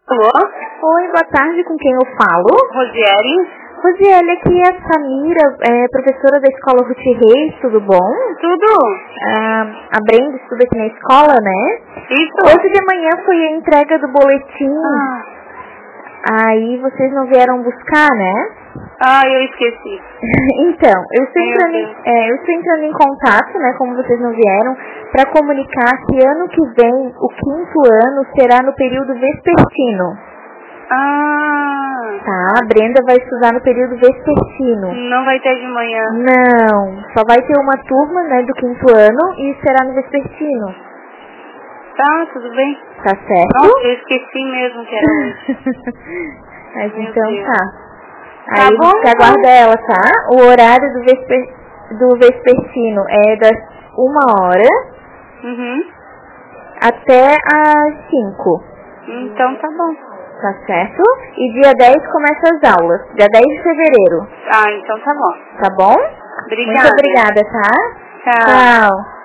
Alô? Oi, boa tarde, com quem eu falo? Rosiele? Rosiele, aqui é a Samira, professora da escola Ruth Reis, tudo bom? Tudo? A Brenda estuda aqui na escola, né? Isso. Hoje de manhã foi a entrega do boletim, aí vocês não vieram buscar, né? Eu esqueci. Então, eu estou entrando em contato, né, como vocês não vieram, para comunicar que ano que vem, o 5º ano, será no período vespertino. Tá, a Brenda vai estudar no período vespertino. Não vai ter de manhã? Não, só vai ter uma turma, né, do 5º ano e será no vespertino. Tá, tudo bem. Tá certo? Nossa, eu esqueci mesmo que era hoje. Mas Meu então Deus. tá. Tá Aí bom, você aguarda ela, tá? O horário do vespertino é das 1h até às 5. Então tá bom. Tá certo? E dia 10 começa as aulas. Dia 10 de fevereiro. Então tá bom. Tá bom? Obrigada. Muito obrigada, tá? Tchau. Tchau.